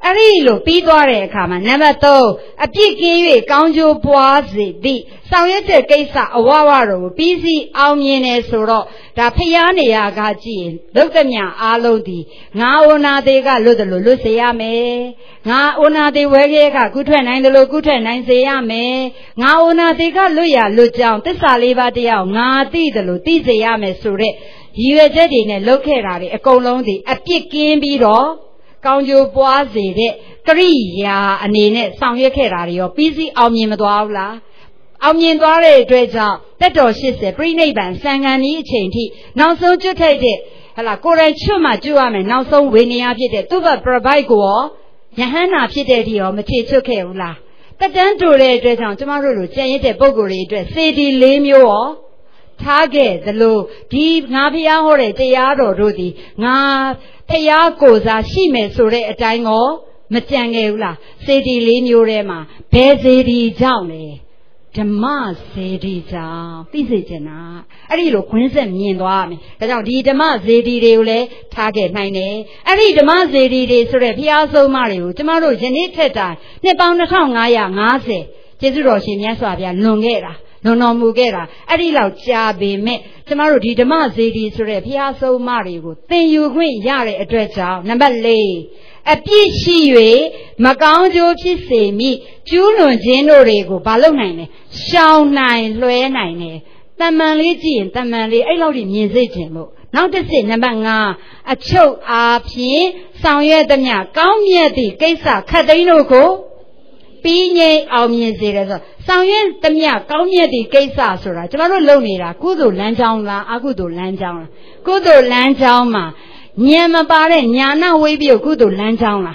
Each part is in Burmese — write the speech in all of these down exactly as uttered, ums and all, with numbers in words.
Arilo, Pidore Kama, never though, a piki, Ganjo Boazi, the Soviet Gesa, Awaro, busy Almine Soro, da Piania Gaji, Lutamia Alodi, Naona de Galudalo, Luciame, Naona de Wega, Gutra nine the Logutra nine Seame, Naona de Galuya, Lujam, the Saliva de Al, Nadi the Lutiziame Sure, you are jetting a locate a colon, a piki biro. Ganjo Boazi, Korea, and in it, some Yakerario, busy Almimadwala. Almimadwale Dreja, that door she said, bring neighbor, sang an e chainty, now so to take it. Hala Koran Chuma Juam, now so winning up it, Tuba Prabago, Yahana Piteti or Maticho Keula. That then to lay dress on tomorrow, change the Boguri dress, Sadie Limio. Target the low, deep Navia Hore, Teado Rudy, Na Teyagoza, she may sure a tango, Matangeula, Sadie Linurema, Bezedi Jowney, Demas Sadie Jow, this is enough. A little quinsem in the army, but I'll read the Mazedi Reule, target my name. I read the Mazedi Sure Piazzo Mario, tomorrow, Janiteta, Nepon the tongue, I am Nazi, Jesuroshi, Yaswabia, Lungera. No, no, Mugera. Adi lao jabi me. Tomorrow, the Damazidi Sure Piazzo Mario. Then you win Yari address out. Number lay. A pishi, Maganjo Chise me. Juno Geno Rego, Balonine. Shao nine, Loe nine. Tamanli Jin, Tamanli, I love the music. Now the same number a choke up here. Sound yet the nya. Come near the Gesa, Cadino go. Pinye Almiazera, Sound Tamia, Gaunia di Gesa Sura, Javaro Lonera, Kudo Lanjaula, Agudo Lanjaula, Kudo Lanjauma, Nyama Bare, Nyana Wavy of Kudo Lanjaula,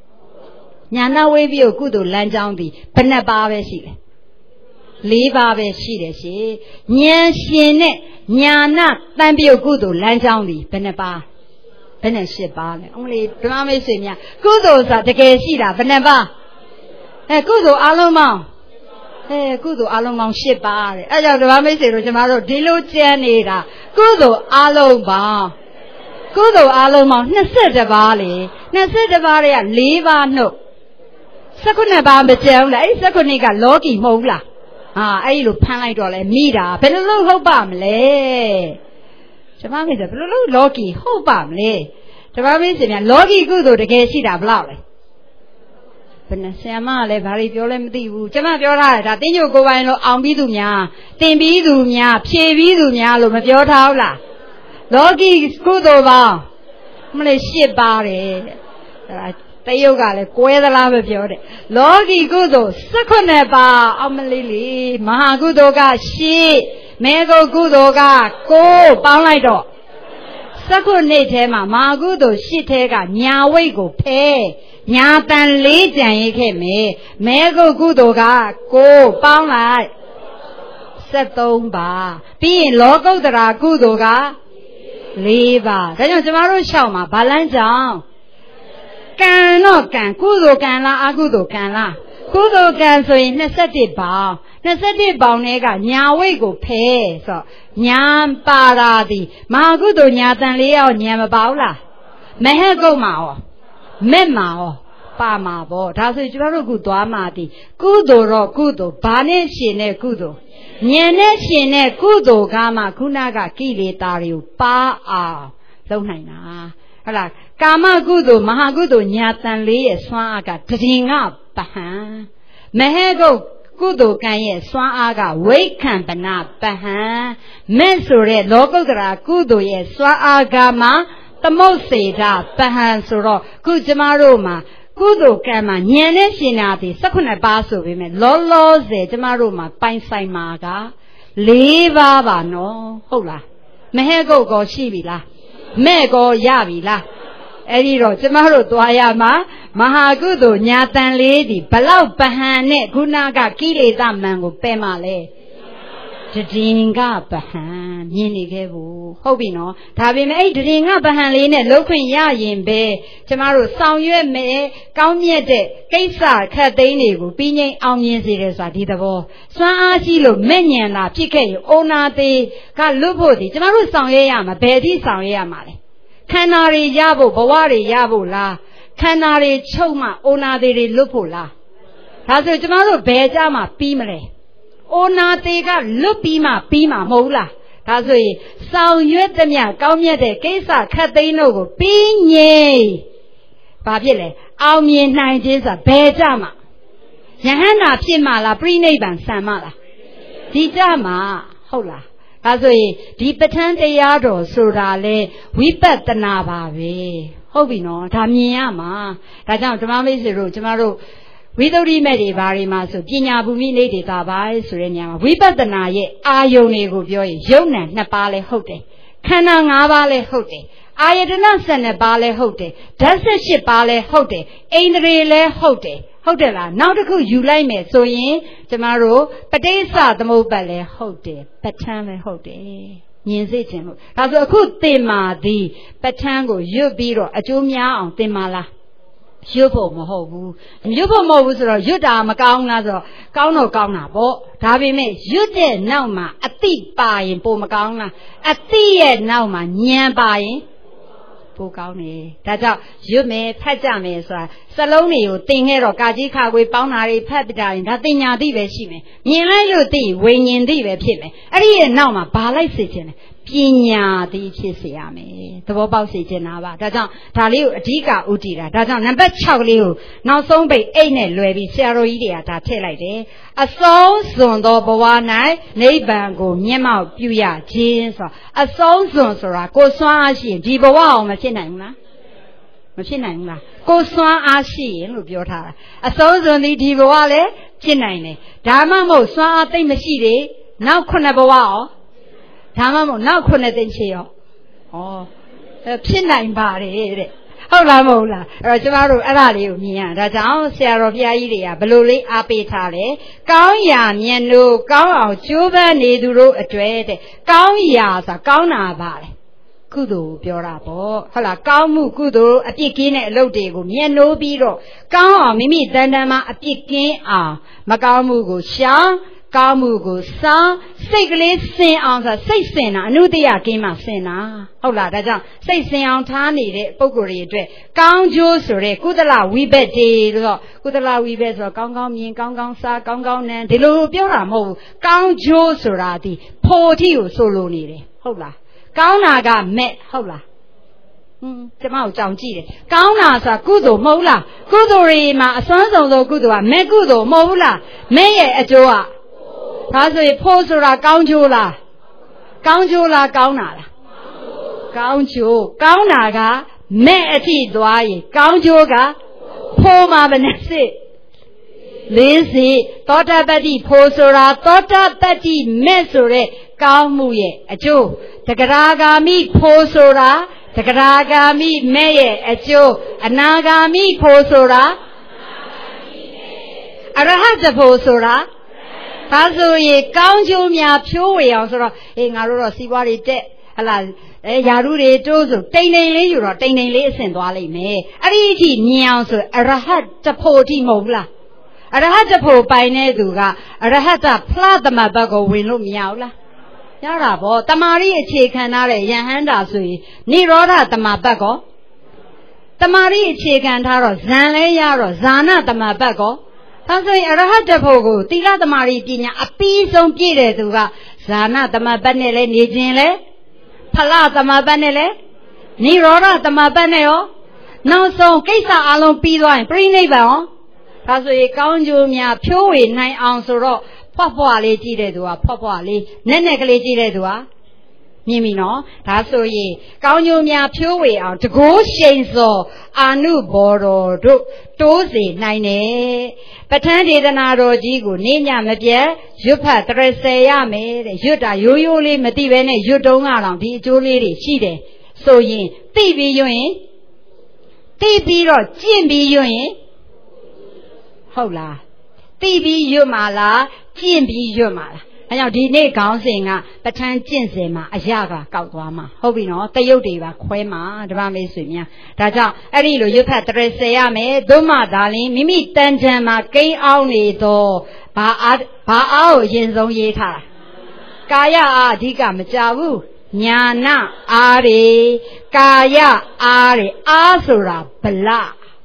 Nyana Wavy of Kudo Lanjaundi, Penabave Shile, Libave Shile, she, Nyan Shine, Nyana, Tambio Kudo Lanjaundi, Penaba, Penashibale, only Drame Simia, Kudos at the Gashida, Penaba. Eh, Kudo Alomang. Eh, Kudo Alomang Shibari. I don't know, I may say, Tomorrow, Dilo Janida. Kudo Alomang. Kudo Alomang, Naseta Valley. Naseta Valley, Liva no. Sakuna Bamba Jella, Sakunika, Loki Mola. Ah, I look Panidol and Mida, but a little Hobamle. Tomorrow is a little Loki, Hobamle. Tomorrow is a Loki Kudo to get Shida Blowly. Sama le very violent the Jama Viola, that then you go on Bidumia, then Bidumia, Pie Bidumia, Lomaviota. Logi Scudova, Malaysia Barry, the yoga, the Quader Lava Fiore. Logi Gudo, Sakoneba, Amalili, Mahagudoga, she, Mego Gudoga, go, Balaido. Sakonetema, Magudo, she take a Nyawego, pay. Nyatan Legion came, Mego Gudoga, go, Bangla, Satomba, being logo the Gudoga, Leva, then you tomorrow shama, Balanzang. Cannot can, Gudo can la, Agudo can la, Gudo can so in necessity bow, necessity bow nega, Nyawego pay, so Nyam Paradi, Magudo Nyatan Leo Nyamabaula, Mehego Mao. Memao, Pamabo, Tasu Gudo Amati, Gudo ro Gudo, Bane Shine Gudo, Nyene Shine Gudo Gama Kunaga Kili Dario, Pa A, Lonaina, Hala, Gama Gudo, Mahagudo, Nyatan Lee, Swaga, Tinga, Bahan, Mehego Gudo Kanye, Swaga, Wake Campana, Bahan, Mensure, Logodra, Gudo, yes, Swagama. The most say that Bahan Suro, good Jamaruma, good Gama, Nyene Shinati, Sakuna Basu women, Lolo, Jamaruma, Pine Sai Maga, Leva no, Hola, Mehego go Shivila, Mego Yavila, Ediro, Jamaru Dwayama, Mahagudo, Nyatan Lady, Palau Bahane, Gunaga, Kili Mango, Pemale. Jinga Bahan, Yinigebu, Hobino, Tabim eight Ringa Bahanline, Loquin Yayin Bay, Tomorrow Sound Yue Me, Gaumiete, Kaisa, Cadeni, Bine, Almian Ziresa, Didabo, Swan Asilo, Menian La, Pique, Ona de Galupodi, Tomorrow Sound Yama, Betty Sound Yamale, Canary Yabu, Bawari Yabu La, ခန္ဓာတွေချုပ်မှအိုနာသေးတွေလွတ်ဖို့လားဒါဆိုကျမတို့ဘယ်ကြမှာပြီးမလဲအိုနာသေးကလွတ်ပြီးမှပြီးမှာမဟုတ်လားဒါဆိုရင်ဆောင်ရွက်သမျှကောင်းမြတ်တဲ့ကိစ္စခတ်သိမ်းတို့ကိုပြီးငြိမ်ဘာဖြစ်လဲအောင်မြင်နိုင်ခြင်းဆိုတာဘယ်ကြမှာယဟန္တာဖြစ်မှာလားပြိဋိဘံဆံမှာလားဒီကြမှာဟုတ်လားဒါဆိုရင်ဒီပဋ္ဌာန်းတရားတော်ဆိုတာလေဝိပဿနာပါပဲဟုတ်ပြီနော်ဒါမြင်ရမှာဒါကြောင့်ဓမ္မမိတ်ဆွေတို့ကျမတို့ဝိသုဒ္ဓိမဲ့တွေဘာတွေမှာဆိုပညာဘူမိနေဒေတာပါဆိုတဲ့နေရာမှာဝိပဿနာရဲ့အာယုန်တွေကိုပြောရင်ယုံနံနှစ်ပါးလဲဟုတ်တယ်ခန္ဓာ၅ပါးလဲဟုတ်တယ်အာယတနာ၁၂ပါးလဲဟုတ်တယ်ဓာတ်၁၈ပါးလဲဟုတ်တယ်အိန္ဒြေလဲဟုတ်တယ်ဟုတ်တယ်လားနောက်တစ်ခုယူလိုက်မယ်ဆိုရင်ကျမတို့ပဋိစ္စသမုပ္ပါဒ်လဲဟုတ်တယ်ပဋ္ဌာန်းလဲဟုတ်တယ်မြင်စေခြင်းလို့ဒါဆိုအခုသင်မာသည်ပဋ္ဌာန်းကိုရွတ်ပြီးတော့အကျိုးများအောင်သင်မာလားရွတ်ဖို့မဟုတ်ဘူးရွတ်ဖို့မဟုတ်ဘူးဆိုတော့ရွတ်တာမကောင်းလားဆိုတော့ကောင်းတော့ကောင်းတာပေါ့ဒါပေမဲ့ရွတ်တဲ့နောက်မှာအတိပါရင်ပိုမကောင်းလားအတိရဲ့နောက်မှာဉာဏ်ပါရင်ပိုကောင်းတယ်ဒါကြောင့်ရွတ်မယ်ဖတ်ကြမယ်ဆိုတာစလုံးတွေကိုသင်ခဲ့တော့ကာကြီးခါခွေပေါင်းတာတွေဖတ်ပြတာရင်ဒါတင်ညာသိပဲရှိမယ်မြင်လိုက်လို့သိဝိညာဉ်သိပဲဖြစ်မယ်အဲ့ဒီရဲ့နောက်မှာဘာလိုက်စေခြင်းလဲပညာသိဖြစ်စေရမယ်သဘောပေါက်စေခြင်းလားပါဒါကြောင့်ဒါလေးကိုအဓိကဥတည်တာဒါကြောင့်နံပါတ်၆လေးကိုနောက်ဆုံးပိတ်အိတ်နဲ့လွယ်ပြီးဆရာတော်ကြီးတွေကဒါထည့်လိုက်တယ်အဆုံးစွန်သောဘဝ၌နိဗ္ဗာန်ကိုမျက်မှောက်ပြုရခြင်းဆိုအဆုံးစွန်ဆိုတာကိုစွမ်းအားရှိရင်ဒီဘဝအောင်မဖြစ်နိုင်ဘူးလားမဖြစ်နိုင်ဘူးလားကိုစွမ်းအားရှိရင်လို့ပြောထားတာအဆုံးစွန်ဒီဒီဘဝလည်းဖြစ်နိုင်တယ်ဒါမှမဟုတ်စွမ်းအားသိမ့်မရှိသေးနောက်ခုနှစ်ဘဝရောဒါမှမဟုတ်နောက်ခုနှစ်သိန်းချေရောဩဖြစ်နိုင်ပါတယ်တဲ့ဟုတ်လားမဟုတ်လားအဲ့တော့ကျမတို့အဲ့ဒါလေးကိုမြင်ရဒါကြောင့်ဆရာတော်ဘုရားကြီးတွေကဘလို့လေးအားပေးထားလဲကောင်းရာမြတ်လို့ကောင်းအောင်ကြိုးပမ်းနေသူတို့အတွေ့တဲ့ကောင်းရာဆိုတာကောင်းတာပါလေကုသိုလ်ပြောတာပေါ့ဟုတ်လားကောင်းမှုကုသိုလ်အပြစ်ကင်းတဲ့အလုပ်တွေကိုမြတ်လို့ပြီးတော့ကောင်းအောင်မိမိတန်တန်မှာအပြစ်ကင်းအောင်မကောင်းမှုကိုရှောင်ကောင်းမှုကိုစောင့်စိတ်ကလေးစင်အောင်ဆိုစိတ်စင်တာအနုတ္တယကင်းမှစင်တာဟုတ်လားဒါကြောင့်စိတ်စင်အောင်ထားနေတဲ့ပုဂ္ဂိုလ်တွေအတွက်ကောင်းကျိုးဆိုတဲ့ကုသလဝိဘက်တွေလို့ဆိုကုသလဝိဘက်ဆိုတော့ကောင်းကောင်းမြင်ကောင်းကောင်းစားကောင်းကောင်းနံဒီလိုပြောတာမဟုတ်ဘူးကောင်းကျိုးဆိုတာဒီဖို့ထီကိုဆိုလိုနေတယ်ဟုတ်လားကောင်းတာကမဲ့ဟုတ်လားဟွန်းကျမကိုကြောင်ကြည့်တယ်ကောင်းတာဆိုတာကုသိုလ်မဟုတ်လားကုသိုလ်တွေမှာအစွမ်းဆုံးသောကုသိုလ်ကမဲ့ကုသိုလ်မဟုတ်ဘူးလားမဲ့ရဲ့အကျိုးကဒါဆိုရင်ဖို့ဆိုတာကောင်းကျိုးလားကောင်းကျိုးလားကောင်းတာလားကောင်းကျိုးကောင်းတာကမဲ့အထိသွားရင်ကောင်းကျိုးကဖို့မှာဘယ်နဲ့စစ်လေးစီသောတာပတ္တိဖို့ဆိုတာသောတာပတ္တိမဲ့ဆိုတဲ့ကောင်းမှုရဲ့အကျိုးတဂရာဂာမိဖို့ဆိုတာတဂရာဂာမိမဲ့ရဲ့အကျိုးအနာဂာမိဖို့ဆိုတာအရဟတဖို့ဆိုတာဒါဆိုရင်ကောင်းကျိုးများဖြိုးဝေအောင်ဆိုတော့အေးငါတို့တော့စီးပွားတွေတက်ဟလာအဲယာရုတွေတိုးဆိုတိမ်တိမ်လေးယူတော့တိမ်တိမ်လေးအဆင့်သွားလိမ့်မယ်အဲ့ဒီအထိမြင်အောင်ဆိုအရဟတ်တဖို့အထိမဟုတ်ဘူးလားအရဟတ်တဖို့ပိုင်တဲ့သူကအရဟတဖလားသမတ်ဘတ်ကိုဝင်လို့မရဘူးလားရတာဗောတမာရီအခြေခံထားတဲ့ယဟန္တာဆိုရင်နိရောဓသမတ်ဘတ်ကောတမာရီအခြေခံထားတော့ဇံလဲရတော့ဇာနာသမတ်ဘတ်ကောဒါဆိုရင်အရဟတဖို့ကိုသီလသမารီပညာအပြီးဆုံးပြည့်တဲ့သူကဇာနာသမပတ်နဲ့လဲနေခြင်းလဲဖလသမပတ်နဲ့လဲနိရောဓသမပတ်နဲ့ရောနောက်ဆုံးကိစ္စအလုံးပြီးသွားရင်ပြိဋိဘံရောဒါဆိုရင်ကောင်းကျိုးများဖြိုးဝေနိုင်အောင်ဆိုတော့ဖွာ့ဖွာ့လေးကြည့်တဲ့သူကဖွာ့ဖွာ့လေးနဲ့နဲ့ကလေးကြည့်တဲ့သူကမြင်ပြီနော်ဒါဆိုရင်ကောင်းကျိုးများဖြိုးဝေအောင်တကိုးရှိန်စောအာနုဘော်တော်တို့တိုးစေနိုင်တယ်ပဋ္ဌာန်းဒေသနာတော်ကြီးကိုနေညမပြတ်ရွတ်ဖတ်တရဆယ်ရမယ်တဲ့ရွတ်တာရိုးရိုးလေးမသိပဲနဲ့ရွတ်တုံးကတော့ဒီအကျိုးလေးတွေရှိတယ်ဆိုရင်သိပြီးရွတ်ရင်သိပြီးတော့ကျင့်ပြီးရွတ်ရင်ဟုတ်လားသိပြီးရွတ်မှာလားကျင့်ပြီးရွတ်မှာလားအဲကြောင့်ဒီနေ့ခေါင်းစဉ်ကပဋ္ဌာန်းကျင့်စဉ်မှာအရာကကောက်သွားမှာဟုတ်ပြီနော်တရုတ်တွေပါခွဲမှာဓမ္မမေဆွေများဒါကြောင့်အဲ့ဒီလိုရွတ်ဖတ်တရဆယ်ရမယ်သို့မှသာလျှင်မိမိတန်ချံမှာကိန်းအောင်နေတော့ဘာအားဘာအားကိုအရင်ဆုံးရေးထားတာကာယအားအဓိကမကြဘူးညာနာအားတွေကာယအားတွေအားဆိုတာဗလ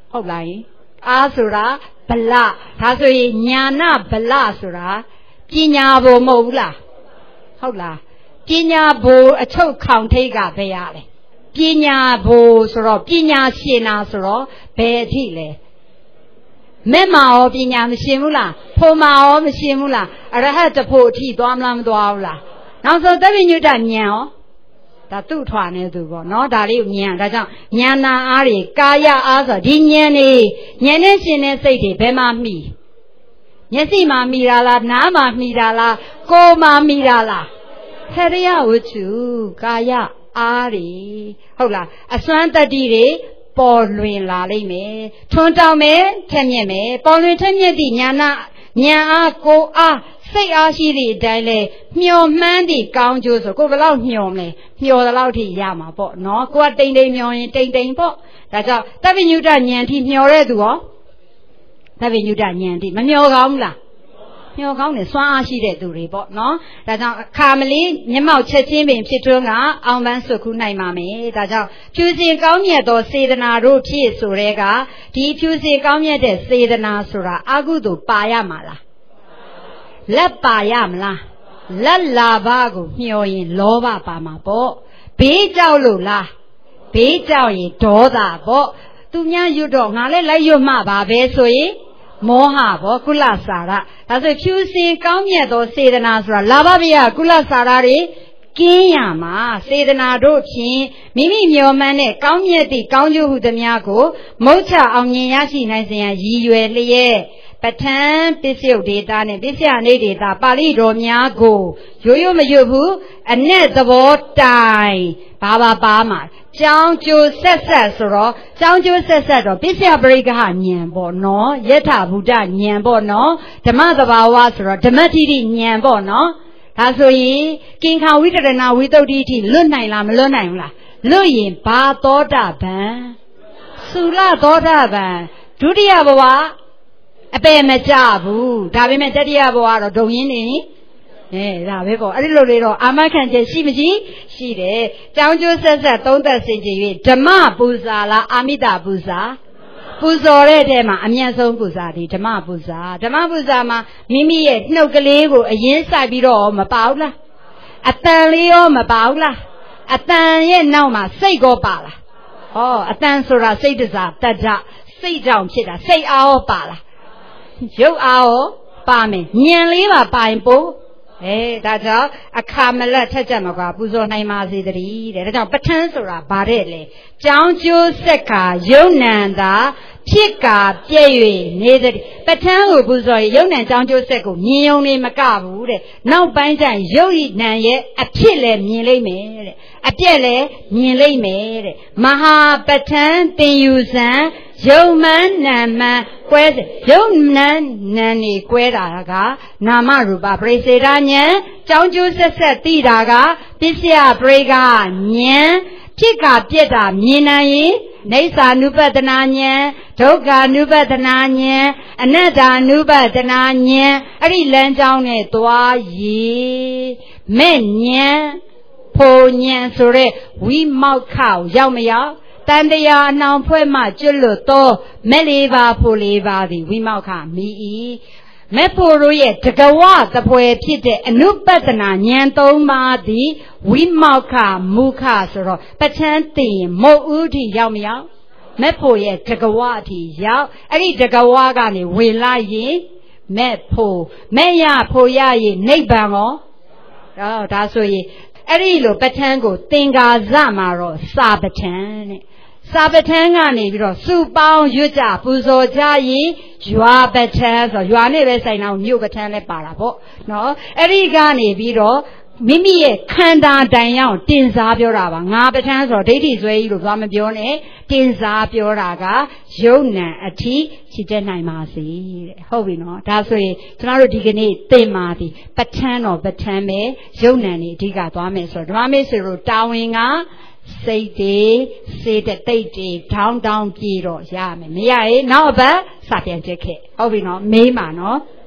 ဟုတ်လားအာဆိုတာဗလဒါဆိုရင်ညာနာဗလဆိုတာပညာဘုံမဟုတ်ဘူးလားဟုတ်လားပညာဘုံအချုပ်ခေါင်ထိတ်ကဘယ်ရလဲပညာဘုံဆိုတော့ပညာရှင်နာဆိုတော့ဘယ်အထိလဲမဲ့မာရောပညာမရှင်ဘူးလားဖိုမာရောမရှင်ဘူးလားအရဟတ်တဖို့အထိသွားမလားမသွားဘူးလားနောက်ဆုံးသဗ္ဗညုတဉာဏ်ရောဒါသူ့ထွာနေသူပေါ့နော်ဒါလေးကိုဉာဏ်ဒါကြောင့်ဉာဏ်နာအားတွေကာယအားဆိုဒီဉာဏ်နေဉာဏ်နဲ့ရှင်တဲ့စိတ်တွေဘယ်မှာမှီမျက်စိမှာမှီတာလားနားမှာမှီတာလားကိုယ်မှာမှီတာလားဟရိယဝတ္ထုကာယအားတွေဟုတ်လားအစွမ်းတတိတွေပေါ်လွင်လာလိမ့်မယ်ထွန်းတောင်းမယ်ထက်မြက်မယ်ပေါ်လွင်ထက်မြက်သည့်ဉာဏ်နာဉာဏ်အားကိုယ်အားစိတ်အားရှိသည့်အတိုင်းလဲမျောမှန်းသည့်ကောင်းကျိုးဆိုကိုယ်ဘယ်လောက်မျောမလဲမျောတဲ့လောက်ထိရမှာပေါ့နော်ကိုယ်ကတိမ်တိမ်မျောရင်တိမ်တိမ်ပေါ့ဒါကြောင့်သဗ္ဗညုတဉာဏ်ထိမျောတဲ့သူရောသဗ္ဗညုတဉာဏ်ထိမမျောကောင်းဘူးလားမျောကောင်းတယ်စွမ်းအားရှိတဲ့သူတွေပေါ့နော်ဒါကြောင့်အခါမလီမျက်မှောက်ချက်ချင်းပင်ဖြစ်ထွန်းကအောင်ပန်းဆွခုနိုင်ပါမယ်ဒါကြောင့်ဖြူစင်ကောင်းမြတ်သောစေတနာတို့ဖြစ်ဆိုတဲ့ကဒီဖြူစင်ကောင်းမြတ်တဲ့စေတနာဆိုတာအကုသိုလ်ပါရမှာလားလက်ပါရမလားလက်လာဘကိုမျှော်ရင်လောဘပါမှာပေါ့ဘေးကြောက်လို့လားဘေးကြောက်ရင်ဒေါသပေါ့သူများရွတ်တော့ငါလည်းလိုက်ရွတ်မှပါပဲဆိုရင်မောဟပေါ့ကုလစာရဒါဆိုဖြူစင်ကောင်းမြတ်သောစေတနာဆိုတာလာဘဗျာကုလစာရတွေကင်းရမှာစေတနာတို့ဖြင့်မိမိမျှော်မှန်းတဲ့ကောင်းမြတ်သည့်ကောင်းကျိုးဟုသမျှကိုမုတ်ချအောင်မြင်ရရှိနိုင်စေရန်ရည်ရွယ်လျက်ပဋ္ဌာန်းပစ္စယုတ်ဒေတာနဲ့ပစ္စယနေဒေတာပါဠိတော်များကိုရိုးရိုးမရွတ်ဘူးအ내သဘောတိုင်ဘာဘာပါမှာကြောင်းကျိုးဆက်ဆက်ဆိုတော့ကြောင်းကျိုးဆက်ဆက်တော့ပစ္စယပရိက္ခဉာဏ်ပေါ့နော်ယထာဘုဒ္ဓဉာဏ်ပေါ့နော်ဓမ္မသဘာဝဆိုတော့ဓမ္မတိတိဉာဏ်ပေါ့နော်ဒါဆိုရင်ကင်္ခာဝိတရဏဝိသုဒ္ဓိထိလွတ်နိုင်လားမလွတ်နိုင်ဘူးလားလွတ်ရင်ဘာသောတာပန်သုလသောတာပန်ဒုတိယဘဝအပေမကြဘူးဒါပေမဲ့တတိယဘဝတော့ဒုံရင်းနေအဲဒါပဲပေါ့အဲ့ဒီလိုလေးတော့အာမခံချက်ရှိမရှိရှိတယ်ကြောင်းကျိုးဆက်ဆက်သုံးသက်စေခြင်း၍ဓမ္မပူဇာလားအာမိတပူဇာပူဇော်တဲ့ထဲမှာအမြတ်ဆုံးပူဇာဒီဓမ္မပူဇာဓမ္မပူဇာမှာမိမိရဲ့နှုတ်ကလေးကိုအရင်စိုက်ပြီးတော့မပါဘူးလားအတန်လေးရောမပါဘူးလားအတန်ရဲ့နောက်မှာစိတ်ကောပါလားဟောအတန်ဆိုတာစိတ်တစားတတ္တစိတ်ကြောင့်ဖြစ်တာစိတ်အားရောပါလားရုပ်အားရောပါမယ်ဉာဏ်လေးပါပါရင်ပို့အဲဒါကြောင့်အခါမလက်ထက်ချက်မကွာပူဇော်နိုင်ပါစေတည်းတဲ့ဒါကြောင့်ပဋ္ဌာန်းဆိုတာဗါတဲ့လေကြောင်းကျိုးဆက်ခါယုံနံသာဖြစ်ကာပြည့်၍နေသည်ပဋ္ဌာန်းကိုပူဇော်ရင်ယုံနံကြောင်းကျိုးဆက်ကိုမြင်ုံနေမကဘူးတဲ့နောက်ပိုင်းကျရင်ယုတ်ဤနံရဲ့အဖြစ်လည်းမြင်လိမ့်မယ်တဲ့အပြက်လည်းမြင်လိမ့်မယ်တဲ့မဟာပဋ္ဌာန်းသင်ယူစံယုံမှန်နာမှန်ကွဲစေယုံနံနံနေကွဲတာကနာမရူပပရိစေတဉာဏ်ကြောင်းကျိုးဆက်ဆက်သိတာကပစ္စယပရိကဉာဏ်ဖြစ်ကပြက်တာမြင်နိုင်ရင်နေသာနုပဒနာဉာဏ်ဒုက္ခနုပဒနာဉာဏ်အနတ္တနုပဒနာဉာဏ်အဲ့ဒီလမ်းကြောင်းနဲ့သွားရည်မဲ့ဉာဏ်ဖို့ဉာဏ်ဆိုတဲ့ဝိမောက္ခရောက်မရောက်တန်တရားအနှောင်ဖွဲ့မှကျွလွတ်သောမဲ့လေးပါဖို့လေးပါသည်ဝိမောက္ခမိ၏မဲ့ဖို့တို့ရဲ့တကဝသပွဲဖြစ်တဲ့အနုပဒနာဉာဏ်သုံးပါးသည်ဝိမောက္ခမုခဆိုတော့ပဋ္ဌာန်းသိရင်မုတ်ဥထိရောက်မရောက်မဲ့ဖို့ရဲ့တကဝအထိရောက်အဲ့ဒီတကဝကနေဝင်လာရင်မဲ့ဖို့မဲ့ရဖို့ရရင်နိဗ္ဗာန်ရောဟောဒါဆိုရင်အဲ့ဒီလိုပဋ္ဌာန်းကိုသင်္ကာဇမှာတော့စာပဋ္ဌာန်းတဲ့စာပဋ္ဌာန်းကနေပြီးတော့စုပေါင်းရွတ်ကြပူဇော်ကြရင်ရွာပဋ္ဌာန်းဆိုရွာနဲ့ပဲဆိုင်တော့မြို့ပဋ္ဌာန်းလည်းပါတာပေါ့နော်အဲ့ဒီကနေပြီးတော့မိမိရဲ့ခန္ဓာတိုင်ရောက်တင်စားပြောတာပါငါပဋ္ဌာန်းဆိုတော့ဒိဋ္ဌိဆွဲကြီးလို့သွားမပြောနဲ့တင်စားပြောတာကယုံနံအထိရှိတတ်နိုင်ပါစေတဲ့ဟုတ်ပြီနော်ဒါဆိုရင်ကျွန်တော်တို့ဒီကနေ့သင်ပါသည်ပဋ္ဌာန်းတော့ပဋ္ဌာန်းပဲယုံနံနေအဓိကသွားမယ်ဆိုတော့ဓမ္မမိတ်ဆွေတို့တာဝန်ကစိတ်တွေစေတသိက်တွေထောင်းတောင်းပြေတော့ရမယ်မရရင်နောက်အပတ်စပြန်ချက်ခဲ့ဟုတ်ပြီနော်မေးပါနော်